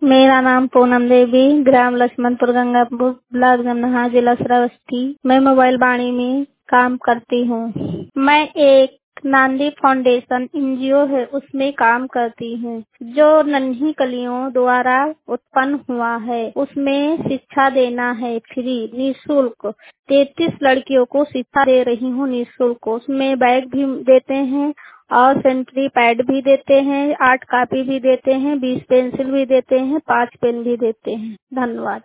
मेरा नाम पूनम देवी, ग्राम लक्ष्मणपुर गंगापुर, ब्लॉक जमनहा, जिला श्रावस्ती। मैं मोबाइल वाणी में काम करती हूँ। मैं एक नांदी फाउंडेशन एनजीओ है, उसमें काम करती हूँ, जो नन्ही कलियों द्वारा उत्पन्न हुआ है। उसमें शिक्षा देना है फ्री, निःशुल्क। 33 लड़कियों को शिक्षा दे रही हूँ निःशुल्क। उसमें बैग भी देते हैं और सेनेटरी पैड भी देते हैं, आर्ट कॉपी भी देते हैं, 20 पेंसिल भी देते हैं, 5 पेन भी देते हैं। धन्यवाद।